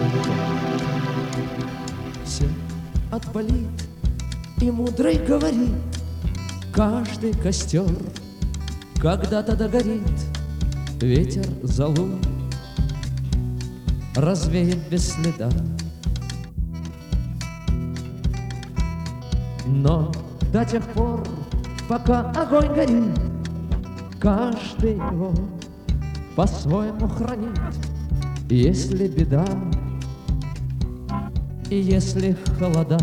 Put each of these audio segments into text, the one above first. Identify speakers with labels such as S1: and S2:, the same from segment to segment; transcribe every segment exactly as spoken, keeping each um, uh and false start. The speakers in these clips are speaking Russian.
S1: Все отболит, и мудрый говорит: каждый костер когда-то догорит. Ветер золу развеет без следа. Но до тех пор, пока огонь горит, каждый его по-своему хранит. Если беда и если холода,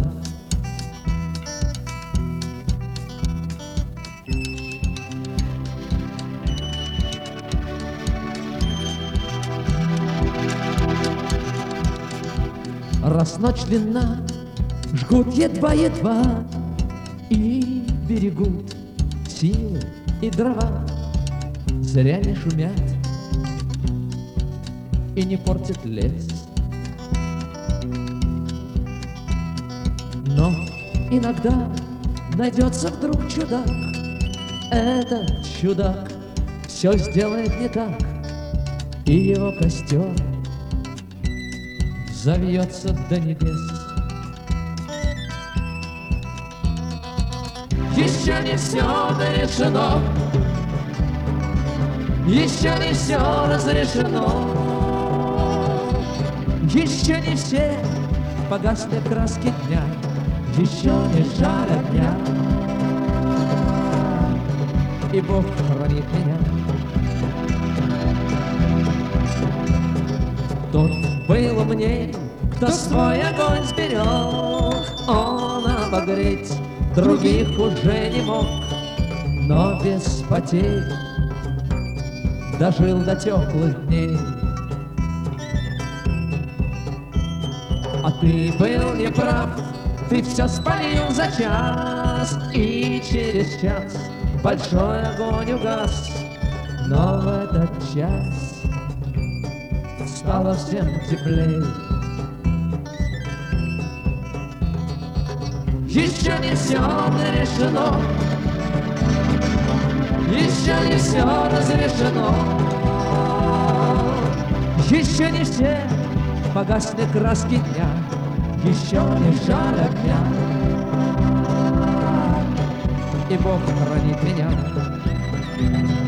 S1: раз ночь длинна, жгут едва-едва и берегут силы и дрова. Зря не шумят и не портят лес. Но иногда найдется вдруг чудак. Этот чудак все сделает не так, и его костер завьется до небес. Еще не все дорешено, еще не все разрешено, еще не все погасли краски дня, еще не жаль огня, и Бог хранит меня. Тот был умней, кто свой огонь сберег, он обогреть других уже не мог, но без потерь дожил до теплых дней. А ты был неправ, ты все спалил за час, и через час большой огонь угас. Но в этот час стало всем теплей. Еще не все решено, еще не все разрешено, еще не все погасли краски дня, еще не жаль огня, и Бог хранит меня.